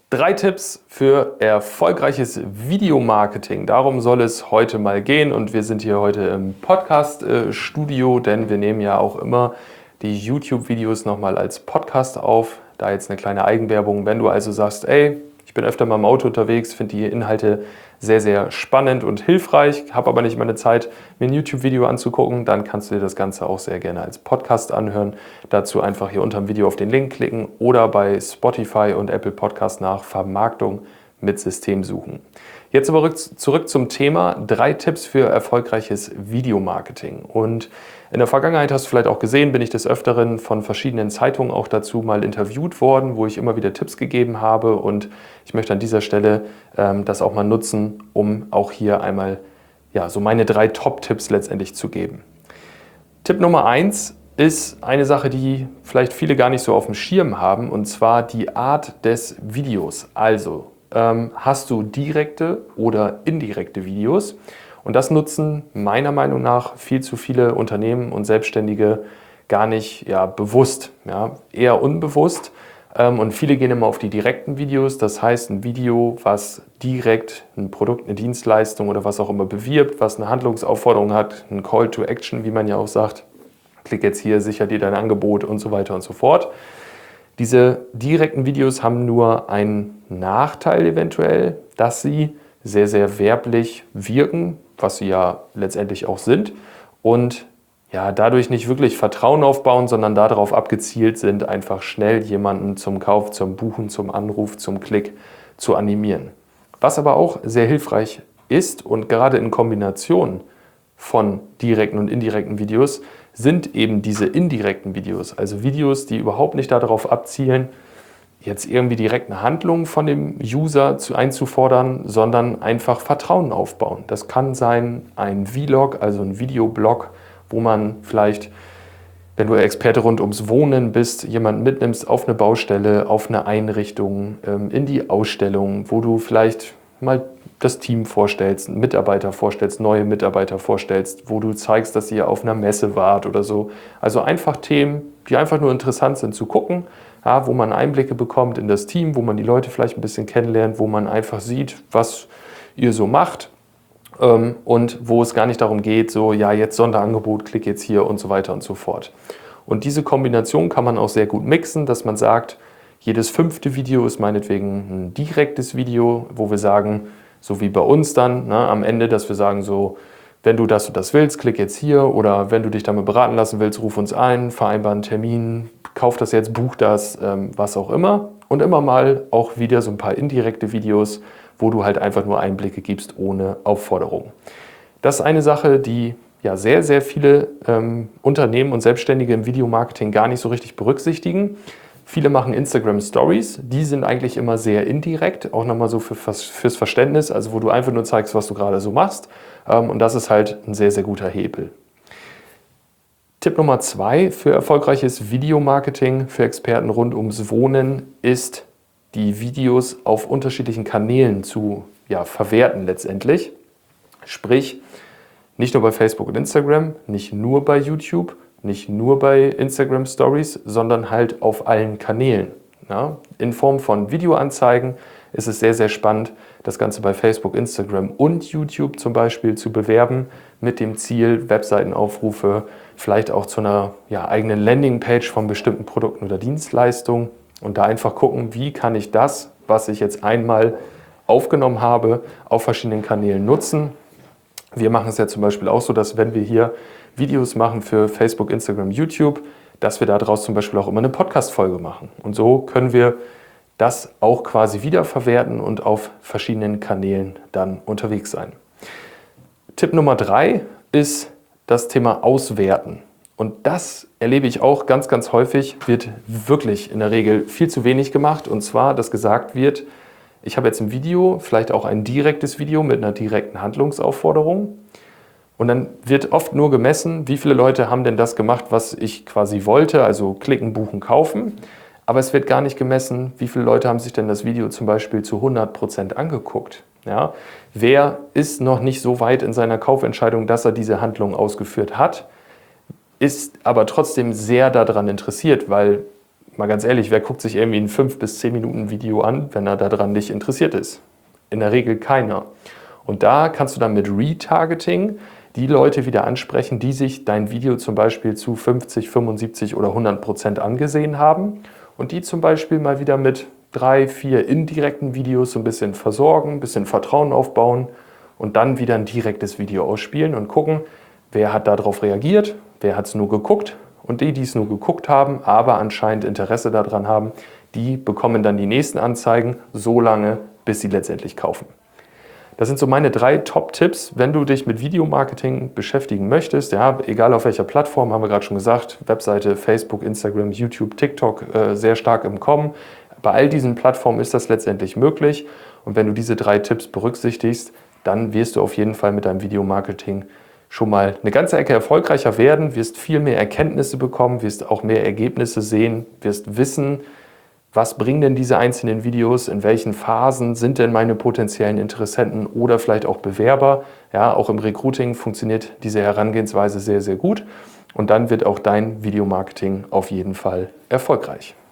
3 Tipps für erfolgreiches Videomarketing. Darum soll es heute mal gehen und wir sind hier heute im Podcast-Studio, denn wir nehmen ja auch immer die YouTube-Videos nochmal als Podcast auf. Da jetzt eine kleine Eigenwerbung. Wenn du also sagst, ey, ich bin öfter mal im Auto unterwegs, finde die Inhalte sehr, sehr spannend und hilfreich, habe aber nicht meine Zeit, mir ein YouTube-Video anzugucken, dann kannst du dir das Ganze auch sehr gerne als Podcast anhören. Dazu einfach hier unter dem Video auf den Link klicken oder bei Spotify und Apple Podcast nach Vermarktung mit System suchen. Jetzt aber zurück zum Thema 3 Tipps für erfolgreiches Videomarketing. Und in der Vergangenheit hast du vielleicht auch gesehen, bin ich des Öfteren von verschiedenen Zeitungen auch dazu mal interviewt worden, wo ich immer wieder Tipps gegeben habe. Und ich möchte an dieser Stelle das auch mal nutzen, um auch hier einmal so meine 3 Top-Tipps letztendlich zu geben. Tipp Nummer 1 ist eine Sache, die vielleicht viele gar nicht so auf dem Schirm haben, und zwar die Art des Videos. Also hast du direkte oder indirekte Videos? Und das nutzen meiner Meinung nach viel zu viele Unternehmen und Selbstständige gar nicht bewusst, eher unbewusst. Und viele gehen immer auf die direkten Videos, das heißt ein Video, was direkt ein Produkt, eine Dienstleistung oder was auch immer bewirbt, was eine Handlungsaufforderung hat, ein Call to Action, wie man ja auch sagt. Klick jetzt hier, sicher dir dein Angebot und so weiter und so fort. Diese direkten Videos haben nur einen Nachteil eventuell, dass sie sehr, sehr werblich wirken, was sie ja letztendlich auch sind, und dadurch nicht wirklich Vertrauen aufbauen, sondern darauf abgezielt sind, einfach schnell jemanden zum Kauf, zum Buchen, zum Anruf, zum Klick zu animieren. Was aber auch sehr hilfreich ist und gerade in Kombination von direkten und indirekten Videos sind eben diese indirekten Videos, also Videos, die überhaupt nicht darauf abzielen, jetzt irgendwie direkt eine Handlung von dem User einzufordern, sondern einfach Vertrauen aufbauen. Das kann sein ein Vlog, also ein Videoblog, wo man vielleicht, wenn du Experte rund ums Wohnen bist, jemanden mitnimmst auf eine Baustelle, auf eine Einrichtung, in die Ausstellung, wo du vielleicht mal das Team vorstellst, Mitarbeiter vorstellst, neue Mitarbeiter vorstellst, wo du zeigst, dass ihr auf einer Messe wart oder so. Also einfach Themen, die einfach nur interessant sind zu gucken, wo man Einblicke bekommt in das Team, wo man die Leute vielleicht ein bisschen kennenlernt, wo man einfach sieht, was ihr so macht, und wo es gar nicht darum geht, so jetzt Sonderangebot, klick jetzt hier und so weiter und so fort. Und diese Kombination kann man auch sehr gut mixen, dass man sagt, jedes 5. Video ist meinetwegen ein direktes Video, wo wir sagen, so wie bei uns dann am Ende, dass wir sagen so, wenn du das und das willst, klick jetzt hier, oder wenn du dich damit beraten lassen willst, ruf uns ein, vereinbar einen Termin, kauf das jetzt, buch das, was auch immer. Und immer mal auch wieder so ein paar indirekte Videos, wo du halt einfach nur Einblicke gibst ohne Aufforderung. Das ist eine Sache, die sehr, sehr viele Unternehmen und Selbstständige im Videomarketing gar nicht so richtig berücksichtigen. Viele machen Instagram Stories, die sind eigentlich immer sehr indirekt, auch nochmal so fürs Verständnis, also wo du einfach nur zeigst, was du gerade so machst, und das ist halt ein sehr, sehr guter Hebel. Tipp Nummer 2 für erfolgreiches Videomarketing für Experten rund ums Wohnen ist, die Videos auf unterschiedlichen Kanälen zu verwerten letztendlich. Sprich, nicht nur bei Facebook und Instagram, nicht nur bei YouTube, nicht nur bei Instagram Stories, sondern halt auf allen Kanälen. In Form von Videoanzeigen ist es sehr, sehr spannend, das Ganze bei Facebook, Instagram und YouTube zum Beispiel zu bewerben, mit dem Ziel, Webseitenaufrufe, vielleicht auch zu einer eigenen Landingpage von bestimmten Produkten oder Dienstleistungen, und da einfach gucken, wie kann ich das, was ich jetzt einmal aufgenommen habe, auf verschiedenen Kanälen nutzen. Wir machen es ja zum Beispiel auch so, dass wenn wir hier Videos machen für Facebook, Instagram, YouTube, dass wir daraus zum Beispiel auch immer eine Podcast-Folge machen. Und so können wir das auch quasi wiederverwerten und auf verschiedenen Kanälen dann unterwegs sein. Tipp Nummer 3 ist das Thema Auswerten. Und das erlebe ich auch ganz, ganz häufig, wird wirklich in der Regel viel zu wenig gemacht. Und zwar, dass gesagt wird, ich habe jetzt ein Video, vielleicht auch ein direktes Video mit einer direkten Handlungsaufforderung. Und dann wird oft nur gemessen, wie viele Leute haben denn das gemacht, was ich quasi wollte, also klicken, buchen, kaufen. Aber es wird gar nicht gemessen, wie viele Leute haben sich denn das Video zum Beispiel zu 100% angeguckt. Wer ist noch nicht so weit in seiner Kaufentscheidung, dass er diese Handlung ausgeführt hat, ist aber trotzdem sehr daran interessiert, weil mal ganz ehrlich, wer guckt sich irgendwie ein 5 bis 10 Minuten Video an, wenn er daran nicht interessiert ist? In der Regel keiner. Und da kannst du dann mit Retargeting die Leute wieder ansprechen, die sich dein Video zum Beispiel zu 50, 75 oder 100% angesehen haben und die zum Beispiel mal wieder mit 3, 4 indirekten Videos so ein bisschen versorgen, ein bisschen Vertrauen aufbauen und dann wieder ein direktes Video ausspielen und gucken, wer hat darauf reagiert, wer hat es nur geguckt und die es nur geguckt haben, aber anscheinend Interesse daran haben, die bekommen dann die nächsten Anzeigen so lange, bis sie letztendlich kaufen. Das sind so meine 3 Top-Tipps, wenn du dich mit Videomarketing beschäftigen möchtest. Ja, egal auf welcher Plattform, haben wir gerade schon gesagt, Webseite, Facebook, Instagram, YouTube, TikTok, sehr stark im Kommen. Bei all diesen Plattformen ist das letztendlich möglich. Und wenn du diese 3 Tipps berücksichtigst, dann wirst du auf jeden Fall mit deinem Videomarketing schon mal eine ganze Ecke erfolgreicher werden, wirst viel mehr Erkenntnisse bekommen, wirst auch mehr Ergebnisse sehen, wirst wissen, was bringen denn diese einzelnen Videos, in welchen Phasen sind denn meine potenziellen Interessenten oder vielleicht auch Bewerber. Ja, auch im Recruiting funktioniert diese Herangehensweise sehr, sehr gut und dann wird auch dein Videomarketing auf jeden Fall erfolgreich.